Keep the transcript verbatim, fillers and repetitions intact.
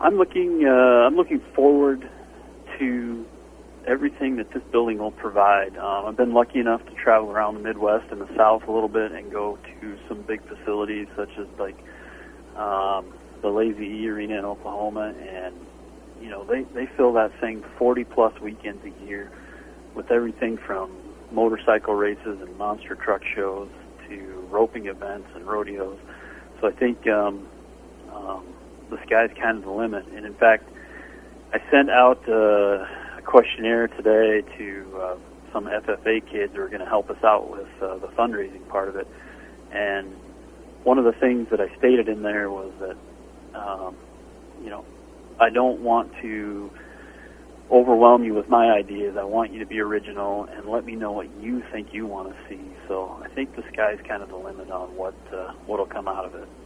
I'm looking. Uh, I'm looking forward to everything that this building will provide. Um, I've been lucky enough to travel around the Midwest and the South a little bit and go to some big facilities such as like um, the Lazy E Arena in Oklahoma, and you know they they fill that thing forty plus weekends a year with everything from motorcycle races and monster truck shows to roping events and rodeos. So I think um, um, the sky's kind of the limit. And in fact, I sent out uh, a questionnaire today to uh, some F F A kids who are going to help us out with uh, the fundraising part of it. And one of the things that I stated in there was that, um, you know, I don't want to overwhelm you with my ideas. I want you to be original and let me know what you think you want to see. So I think the sky's kind of the limit on what uh, what'll come out of it.